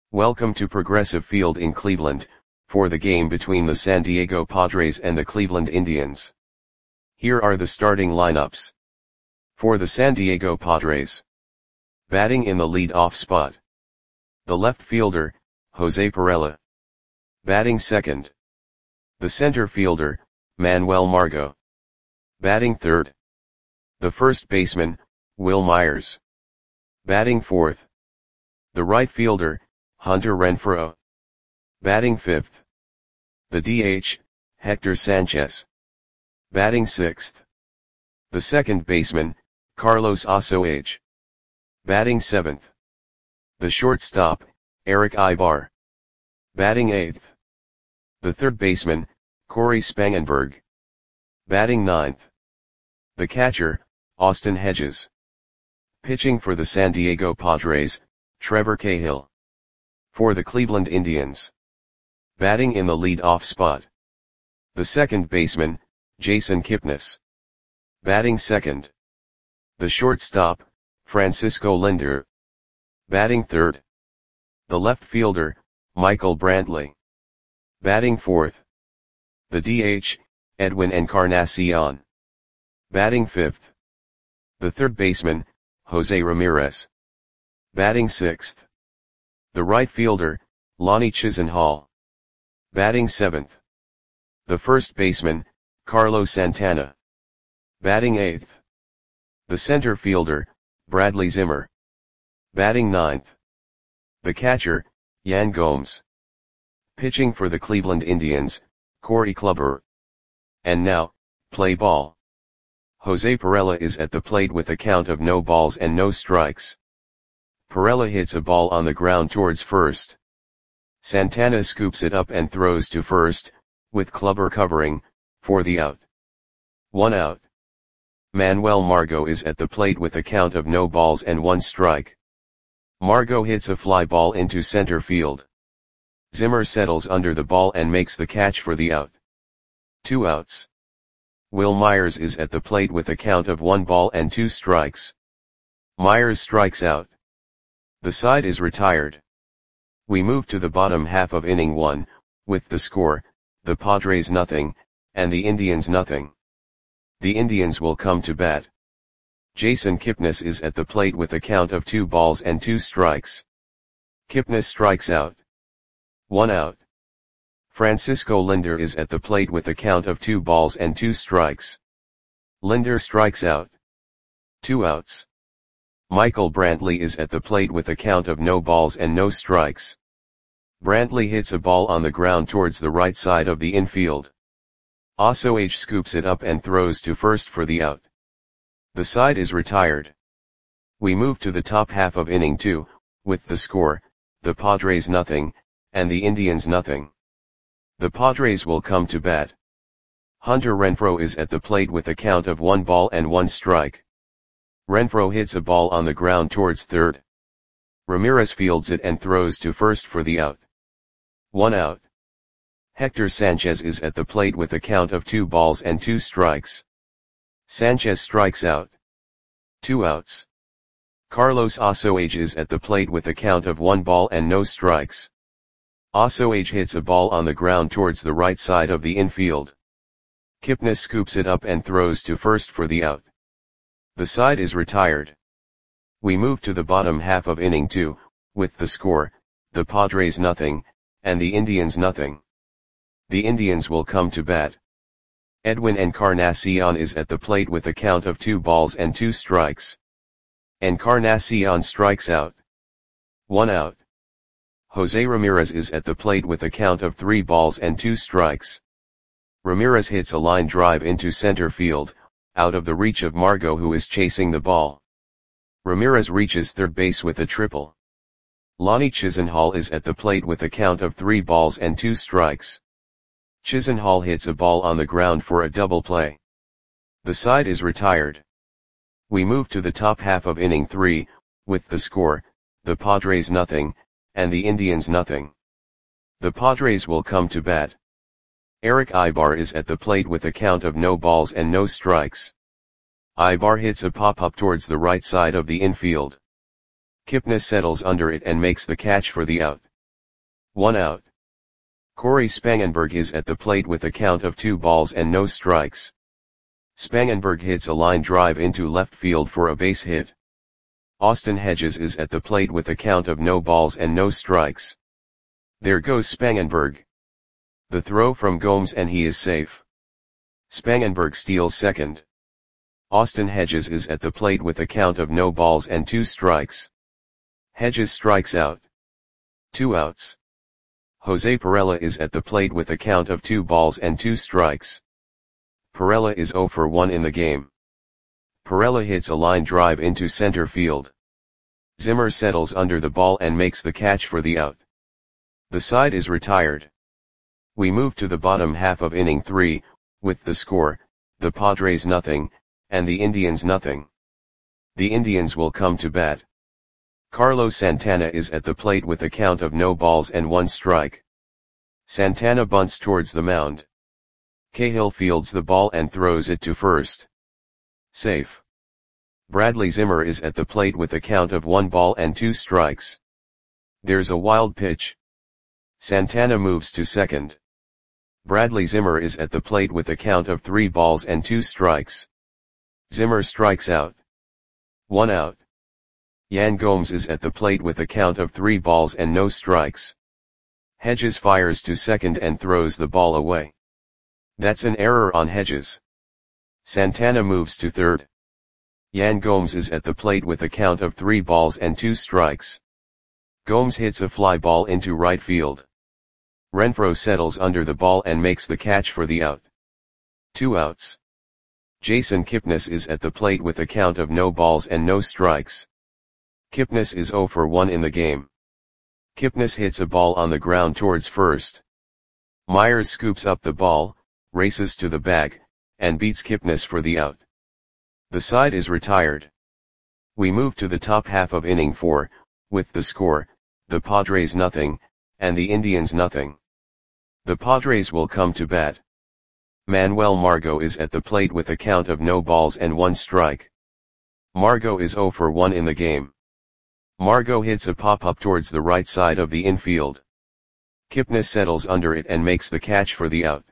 Welcome to Progressive Field in Cleveland, for the game between the San Diego Padres and the Cleveland Indians. Here are the starting lineups. For the San Diego Padres. Batting in the lead-off spot. The left fielder, Jose Pirela. Batting second. The center fielder, Manuel Margot. Batting third. The first baseman, Wil Myers. Batting fourth. The right fielder, Hunter Renfroe. Batting fifth. The DH, Hector Sanchez. Batting sixth. The second baseman, Carlos Asuaje. Batting seventh. The shortstop, Erick Aybar. Batting eighth. The third baseman, Cory Spangenberg. Batting ninth. The catcher, Austin Hedges. Pitching for the San Diego Padres, Trevor Cahill. For the Cleveland Indians. Batting in the lead-off spot. The second baseman, Jason Kipnis. Batting second. The shortstop, Francisco Lindor. Batting third. The left fielder, Michael Brantley. Batting fourth. The DH, Edwin Encarnacion. Batting fifth. The third baseman, Jose Ramirez. Batting sixth. The right fielder, Lonnie Chisenhall. Batting seventh. The first baseman, Carlos Santana. Batting eighth. The center fielder, Bradley Zimmer. Batting ninth. The catcher, Yan Gomes. Pitching for the Cleveland Indians, Corey Kluber. And now, play ball. Jose Pirela is at the plate with a count of no balls and no strikes. Pirela hits a ball on the ground towards first. Santana scoops it up and throws to first, with Kluber covering, for the out. 1 out. Manuel Margot is at the plate with a count of no balls and 1 strike. Margot hits a fly ball into center field. Zimmer settles under the ball and makes the catch for the out. 2 outs. Wil Myers is at the plate with a count of 1 ball and 2 strikes. Myers strikes out. The side is retired. We move to the bottom half of inning 1, with the score, the Padres nothing, and the Indians nothing. The Indians will come to bat. Jason Kipnis is at the plate with a count of 2 balls and 2 strikes. Kipnis strikes out. 1 out. Francisco Lindor is at the plate with a count of 2 balls and 2 strikes. Lindor strikes out. 2 outs. Michael Brantley is at the plate with a count of no balls and no strikes. Brantley hits a ball on the ground towards the right side of the infield. Asuaje scoops it up and throws to first for the out. The side is retired. We move to the top half of inning 2, with the score, the Padres nothing, and the Indians nothing. The Padres will come to bat. Hunter Renfroe is at the plate with a count of 1 ball and 1 strike. Renfroe hits a ball on the ground towards third. Ramirez fields it and throws to first for the out. 1 out. Hector Sanchez is at the plate with a count of 2 balls and 2 strikes. Sanchez strikes out. 2 outs. Carlos Asuaje is at the plate with a count of 1 ball and no strikes. Asuaje hits a ball on the ground towards the right side of the infield. Kipnis scoops it up and throws to first for the out. The side is retired. We move to the bottom half of inning 2, with the score, the Padres nothing, and the Indians nothing. The Indians will come to bat. Edwin Encarnacion is at the plate with a count of 2 balls and 2 strikes. Encarnacion strikes out. 1 out. Jose Ramirez is at the plate with a count of 3 balls and 2 strikes. Ramirez hits a line drive into center field, out of the reach of Margot, who is chasing the ball. Ramirez reaches third base with a triple. Lonnie Chisenhall is at the plate with a count of 3 balls and 2 strikes. Chisenhall hits a ball on the ground for a double play. The side is retired. We move to the top half of inning 3, with the score, the Padres nothing, and the Indians nothing. The Padres will come to bat. Erick Aybar is at the plate with a count of no balls and no strikes. Aybar hits a pop-up towards the right side of the infield. Kipnis settles under it and makes the catch for the out. 1 out. Corey Spangenberg is at the plate with a count of 2 balls and no strikes. Spangenberg hits a line drive into left field for a base hit. Austin Hedges is at the plate with a count of no balls and no strikes. There goes Spangenberg. The throw from Gomes and he is safe. Spangenberg steals second. Austin Hedges is at the plate with a count of no balls and 2 strikes. Hedges strikes out. 2 outs. Jose Pirela is at the plate with a count of 2 balls and 2 strikes. Pirela is 0 for 1 in the game. Pirela hits a line drive into center field. Zimmer settles under the ball and makes the catch for the out. The side is retired. We move to the bottom half of inning 3, with the score, the Padres nothing, and the Indians nothing. The Indians will come to bat. Carlos Santana is at the plate with a count of no balls and 1 strike. Santana bunts towards the mound. Cahill fields the ball and throws it to first. Safe. Bradley Zimmer is at the plate with a count of 1 ball and 2 strikes. There's a wild pitch. Santana moves to second. Bradley Zimmer is at the plate with a count of 3 balls and 2 strikes. Zimmer strikes out. 1 out. Yan Gomes is at the plate with a count of 3 balls and no strikes. Hedges fires to second and throws the ball away. That's an error on Hedges. Santana moves to third. Yan Gomes is at the plate with a count of 3 balls and 2 strikes. Gomes hits a fly ball into right field. Renfroe settles under the ball and makes the catch for the out. 2 outs. Jason Kipnis is at the plate with a count of no balls and no strikes. Kipnis is 0 for 1 in the game. Kipnis hits a ball on the ground towards first. Myers scoops up the ball, races to the bag, and beats Kipnis for the out. The side is retired. We move to the top half of inning 4, with the score, the Padres nothing, and the Indians nothing. The Padres will come to bat. Manuel Margot is at the plate with a count of no balls and 1 strike. Margot is 0 for 1 in the game. Margot hits a pop-up towards the right side of the infield. Kipnis settles under it and makes the catch for the out.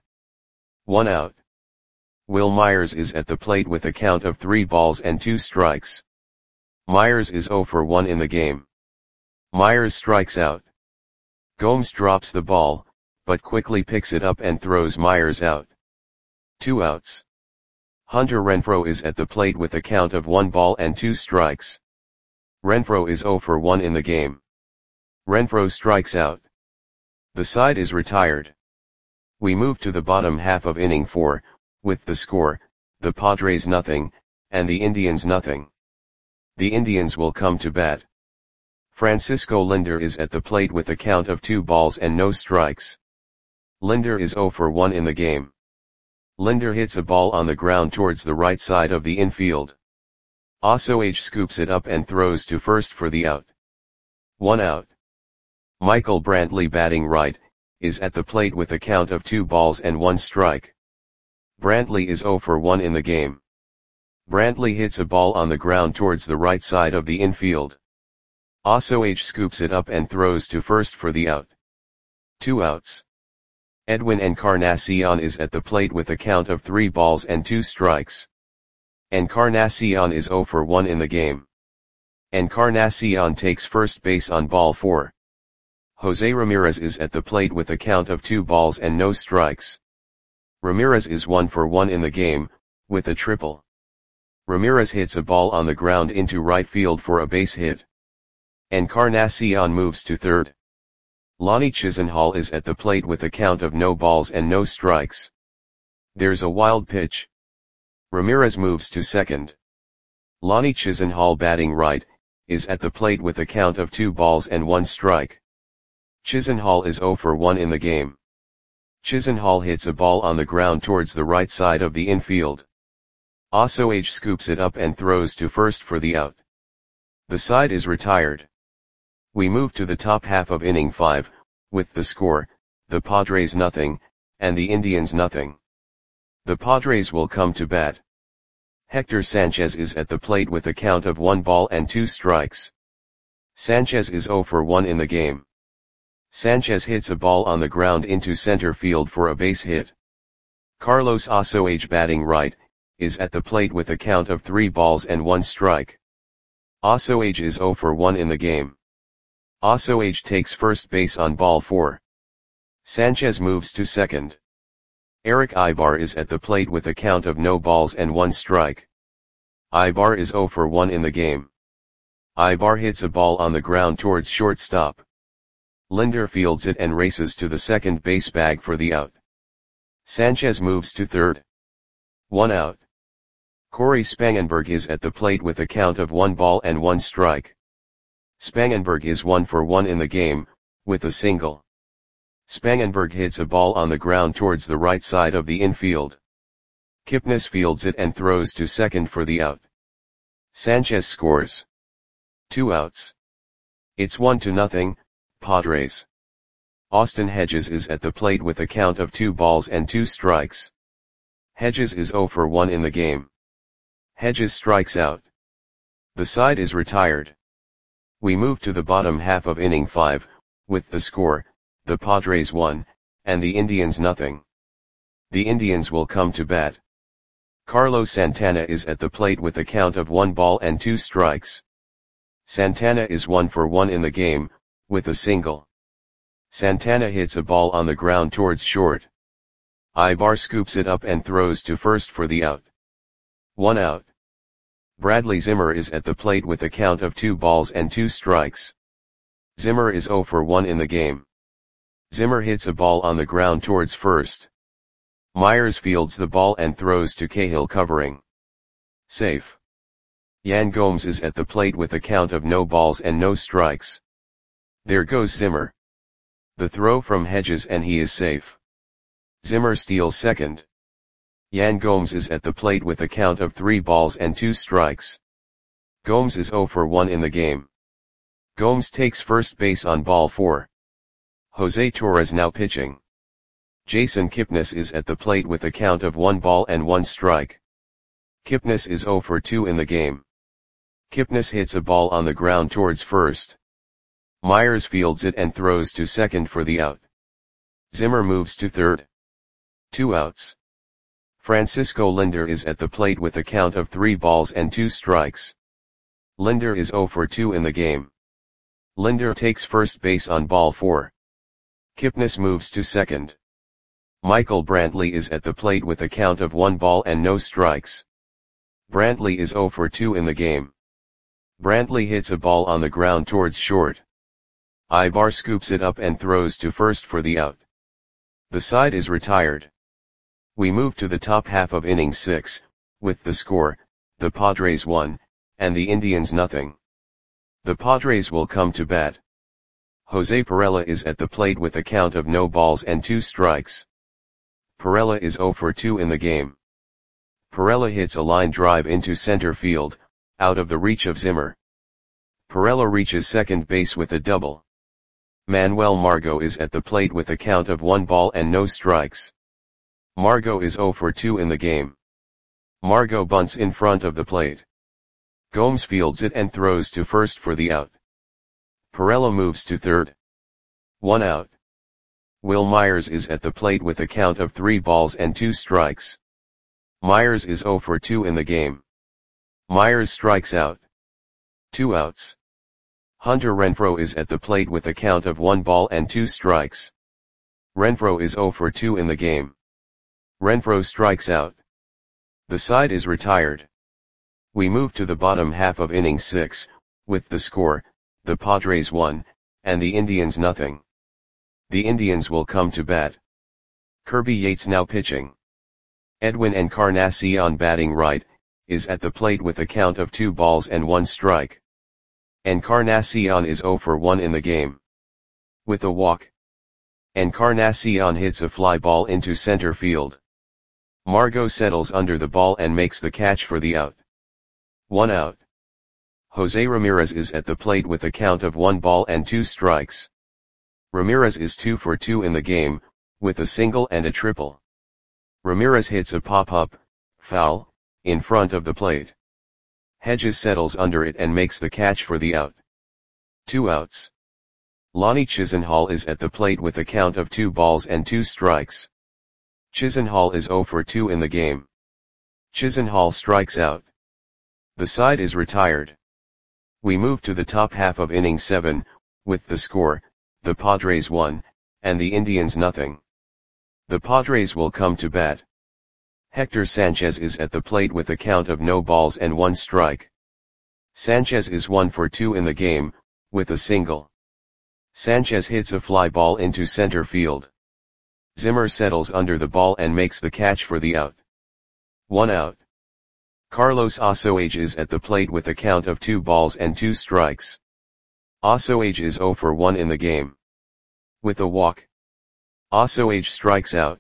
1 out. Will Myers is at the plate with a count of 3 balls and 2 strikes. Myers is 0 for 1 in the game. Myers strikes out. Gomes drops the ball, but quickly picks it up and throws Myers out. 2 outs. Hunter Renfroe is at the plate with a count of 1 ball and 2 strikes. Renfroe is 0 for 1 in the game. Renfroe strikes out. The side is retired. We move to the bottom half of inning 4, with the score, the Padres nothing, and the Indians nothing. The Indians will come to bat. Francisco Lindor is at the plate with a count of 2 balls and no strikes. Lindor is 0 for 1 in the game. Lindor hits a ball on the ground towards the right side of the infield. Ossoage scoops it up and throws to first for the out. 1 out. Michael Brantley batting right, is at the plate with a count of 2 balls and 1 strike. Brantley is 0 for 1 in the game. Brantley hits a ball on the ground towards the right side of the infield. Ossoage scoops it up and throws to first for the out. 2 outs. Edwin Encarnacion is at the plate with a count of 3 balls and 2 strikes. Encarnacion is 0 for 1 in the game. Encarnacion takes first base on ball 4. Jose Ramirez is at the plate with a count of 2 balls and no strikes. Ramirez is 1 for 1 in the game, with a triple. Ramirez hits a ball on the ground into right field for a base hit. Encarnacion moves to third. Lonnie Chisenhall is at the plate with a count of no balls and no strikes. There's a wild pitch. Ramirez moves to second. Lonnie Chisenhall batting right, is at the plate with a count of 2 balls and 1 strike. Chisenhall is 0 for 1 in the game. Chisenhall hits a ball on the ground towards the right side of the infield. Ossoage scoops it up and throws to first for the out. The side is retired. We move to the top half of inning 5, with the score, the Padres nothing, and the Indians nothing. The Padres will come to bat. Hector Sanchez is at the plate with a count of 1 ball and 2 strikes. Sanchez is 0 for 1 in the game. Sanchez hits a ball on the ground into center field for a base hit. Carlos Osoage, batting right, is at the plate with a count of 3 balls and 1 strike. Osoage is 0 for 1 in the game. Osoage takes first base on ball 4. Sanchez moves to second. Eric Ibar is at the plate with a count of no balls and 1 strike. Ibar is 0 for 1 in the game. Ibar hits a ball on the ground towards shortstop. Linder fields it and races to the second base bag for the out. Sanchez moves to third. 1 out. Corey Spangenberg is at the plate with a count of 1 ball and 1 strike. Spangenberg is 1 for 1 in the game, with a single. Spangenberg hits a ball on the ground towards the right side of the infield. Kipnis fields it and throws to second for the out. Sanchez scores. 2 outs. It's 1-0, Padres. Austin Hedges is at the plate with a count of 2 balls and 2 strikes. Hedges is 0 for 1 in the game. Hedges strikes out. The side is retired. We move to the bottom half of inning 5, with the score, the Padres 1, and the Indians 0. The Indians will come to bat. Carlos Santana is at the plate with a count of 1 ball and 2 strikes. Santana is 1 for 1 in the game, with a single. Santana hits a ball on the ground towards short. Ibar scoops it up and throws to first for the out. 1 out. Bradley Zimmer is at the plate with a count of 2 balls and 2 strikes. Zimmer is 0 for 1 in the game. Zimmer hits a ball on the ground towards first. Myers fields the ball and throws to Cahill covering. Safe. Yan Gomes is at the plate with a count of no balls and no strikes. There goes Zimmer. The throw from Hedges and he is safe. Zimmer steals second. Yan Gomes is at the plate with a count of 3 balls and 2 strikes. Gomes is 0 for 1 in the game. Gomes takes first base on ball 4. Jose Torres now pitching. Jason Kipnis is at the plate with a count of 1 ball and 1 strike. Kipnis is 0 for 2 in the game. Kipnis hits a ball on the ground towards first. Myers fields it and throws to second for the out. Zimmer moves to third. 2 outs. Francisco Linder is at the plate with a count of 3 balls and 2 strikes. Linder is 0 for 2 in the game. Linder takes first base on ball 4. Kipnis moves to second. Michael Brantley is at the plate with a count of 1 ball and no strikes. Brantley is 0 for 2 in the game. Brantley hits a ball on the ground towards short. Ibar scoops it up and throws to first for the out. The side is retired. We move to the top half of inning 6, with the score, the Padres 1, and the Indians 0. The Padres will come to bat. Jose Pirela is at the plate with a count of no balls and 2 strikes. Pirela is 0 for 2 in the game. Pirela hits a line drive into center field, out of the reach of Zimmer. Pirela reaches second base with a double. Manuel Margot is at the plate with a count of 1 ball and no strikes. Margot is 0 for 2 in the game. Margot bunts in front of the plate. Gomes fields it and throws to first for the out. Pirela moves to third. 1 out. Will Myers is at the plate with a count of 3 balls and 2 strikes. Myers is 0 for 2 in the game. Myers strikes out. 2 outs. Hunter Renfroe is at the plate with a count of 1 ball and 2 strikes. Renfroe is 0 for 2 in the game. Renfroe strikes out. The side is retired. We move to the bottom half of inning 6, with the score, the Padres 1, and the Indians 0. The Indians will come to bat. Kirby Yates now pitching. Edwin Encarnacion, batting right, is at the plate with a count of 2 balls and 1 strike. Encarnacion is 0 for 1 in the game. With a walk. Encarnacion hits a fly ball into center field. Margot settles under the ball and makes the catch for the out. 1 out. Jose Ramirez is at the plate with a count of 1 ball and 2 strikes. Ramirez is 2 for 2 in the game, with a single and a triple. Ramirez hits a pop-up, foul, in front of the plate. Hedges settles under it and makes the catch for the out. 2 outs. Lonnie Chisenhall is at the plate with a count of 2 balls and 2 strikes. Chisenhall is 0 for 2 in the game. Chisenhall strikes out. The side is retired. We move to the top half of inning 7, with the score, the Padres 1, and the Indians nothing. The Padres will come to bat. Hector Sanchez is at the plate with a count of no balls and 1 strike. Sanchez is 1 for 2 in the game, with a single. Sanchez hits a fly ball into center field. Zimmer settles under the ball and makes the catch for the out. 1 out. Carlos Osoage is at the plate with a count of 2 balls and 2 strikes. Osoage is 0 for 1 in the game. With a walk. Osoage strikes out.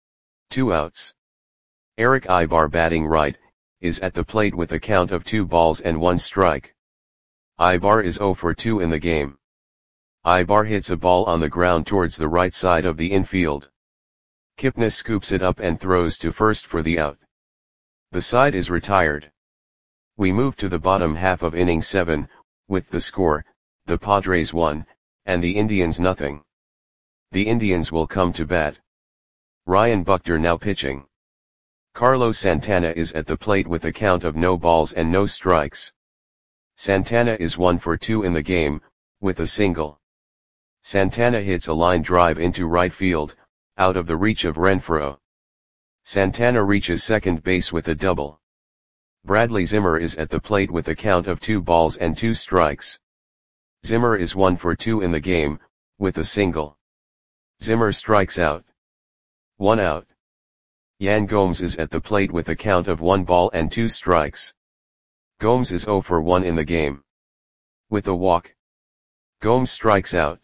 2 outs. Erick Aybar, batting right, is at the plate with a count of 2 balls and 1 strike. Aybar is 0 for 2 in the game. Aybar hits a ball on the ground towards the right side of the infield. Kipnis scoops it up and throws to first for the out. The side is retired. We move to the bottom half of inning 7, with the score, the Padres 1, and the Indians nothing. The Indians will come to bat. Ryan Buchter now pitching. Carlos Santana is at the plate with a count of no balls and no strikes. Santana is 1 for 2 in the game, with a single. Santana hits a line drive into right field, out of the reach of Renfroe. Santana reaches second base with a double. Bradley Zimmer is at the plate with a count of 2 balls and 2 strikes. Zimmer is 1 for 2 in the game, with a single. Zimmer strikes out. 1 out. Yan Gomes is at the plate with a count of 1 ball and 2 strikes. Gomes is 0 for 1 in the game. With a walk. Gomes strikes out.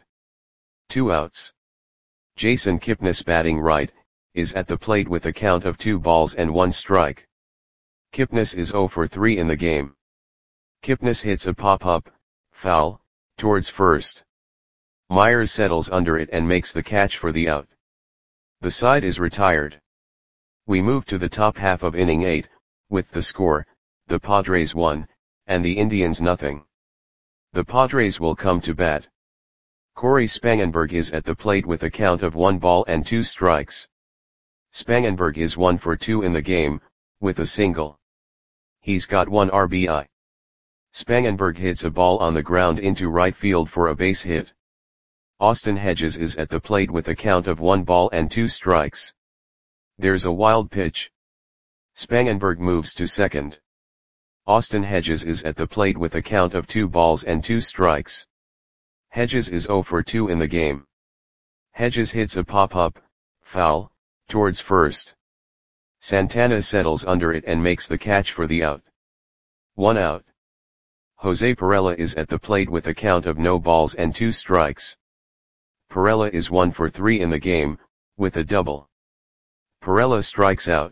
2 outs. Jason Kipnis, batting right, is at the plate with a count of 2 balls and 1 strike. Kipnis is 0 for 3 in the game. Kipnis hits a pop-up, foul, towards first. Myers settles under it and makes the catch for the out. The side is retired. We move to the top half of inning 8, with the score, the Padres 1, and the Indians nothing. The Padres will come to bat. Corey Spangenberg is at the plate with a count of 1 ball and 2 strikes. Spangenberg is 1 for 2 in the game, with a single. He's got 1 RBI. Spangenberg hits a ball on the ground into right field for a base hit. Austin Hedges is at the plate with a count of 1 ball and 2 strikes. There's a wild pitch. Spangenberg moves to second. Austin Hedges is at the plate with a count of 2 balls and 2 strikes. Hedges is 0 for 2 in the game. Hedges hits a pop-up, foul, towards first. Santana settles under it and makes the catch for the out. 1 out. Jose Pirela is at the plate with a count of no balls and 2 strikes. Pirela is 1 for 3 in the game, with a double. Pirela strikes out.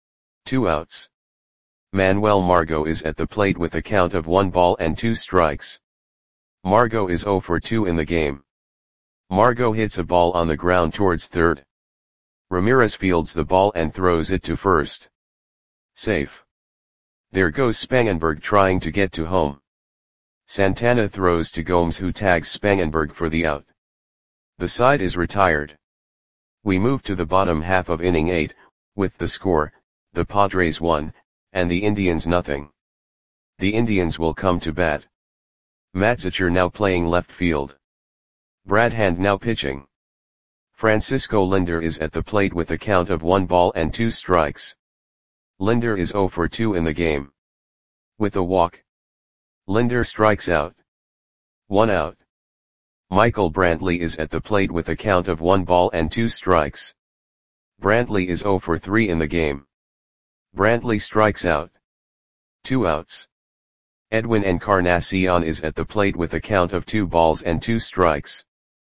2 outs. Manuel Margot is at the plate with a count of 1 ball and 2 strikes. Margot is 0 for 2 in the game. Margot hits a ball on the ground towards third. Ramirez fields the ball and throws it to first. Safe. There goes Spangenberg trying to get to home. Santana throws to Gomes, who tags Spangenberg for the out. The side is retired. We move to the bottom half of inning 8, with the score, the Padres 1, and the Indians nothing. The Indians will come to bat. Matt Zachor now playing left field. Brad Hand now pitching. Francisco Lindor is at the plate with a count of 1 ball and 2 strikes. Lindor is 0 for 2 in the game. With a walk. Lindor strikes out. 1 out. Michael Brantley is at the plate with a count of 1 ball and 2 strikes. Brantley is 0 for 3 in the game. Brantley strikes out. 2 outs. Edwin Encarnacion is at the plate with a count of 2 balls and 2 strikes.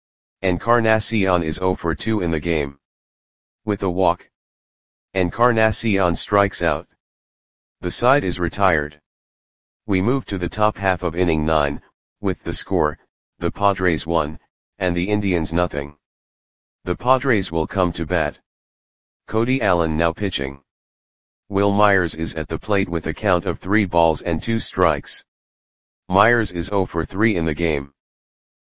Encarnacion is 0 for 2 in the game. With a walk. Encarnacion strikes out. The side is retired. We move to the top half of inning 9, with the score, the Padres 1, and the Indians nothing. The Padres will come to bat. Cody Allen now pitching. Will Myers is at the plate with a count of 3 balls and 2 strikes. Myers is 0 for 3 in the game.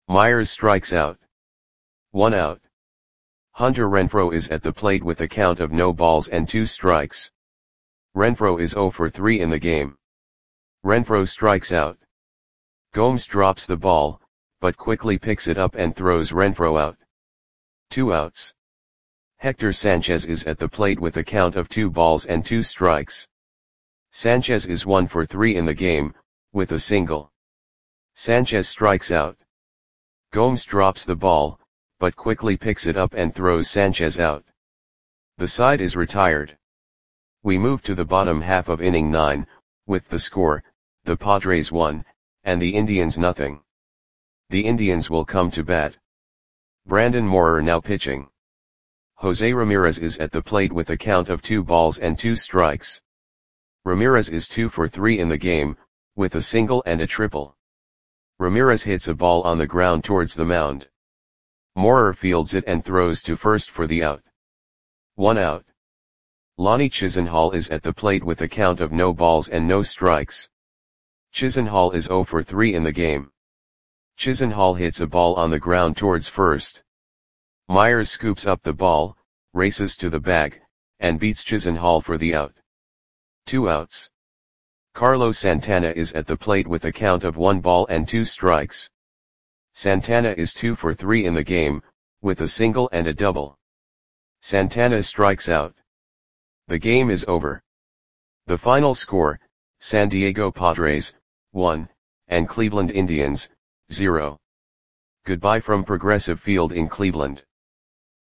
Myers strikes out. 1 out. Hunter Renfroe is at the plate with a count of no balls and 2 strikes. Renfroe is 0 for 3 in the game. Renfroe strikes out. Gomes drops the ball, but quickly picks it up and throws Renfroe out. 2 outs. Hector Sanchez is at the plate with a count of 2 balls and 2 strikes. Sanchez is 1 for 3 in the game, with a single. Sanchez strikes out. Gomes drops the ball, but quickly picks it up and throws Sanchez out. The side is retired. We move to the bottom half of inning 9, with the score, the Padres 1, and the Indians nothing. The Indians will come to bat. Brandon Moorer now pitching. Jose Ramirez is at the plate with a count of 2 balls and 2 strikes. Ramirez is 2 for 3 in the game, with a single and a triple. Ramirez hits a ball on the ground towards the mound. Moorer fields it and throws to first for the out. 1 out. Lonnie Chisenhall is at the plate with a count of no balls and no strikes. Chisenhall is 0 for 3 in the game. Chisenhall hits a ball on the ground towards first. Myers scoops up the ball, races to the bag, and beats Chisenhall for the out. 2 outs. Carlos Santana is at the plate with a count of 1 ball and 2 strikes. Santana is 2 for 3 in the game, with a single and a double. Santana strikes out. The game is over. The final score, San Diego Padres, 1, and Cleveland Indians, 0. Goodbye from Progressive Field in Cleveland.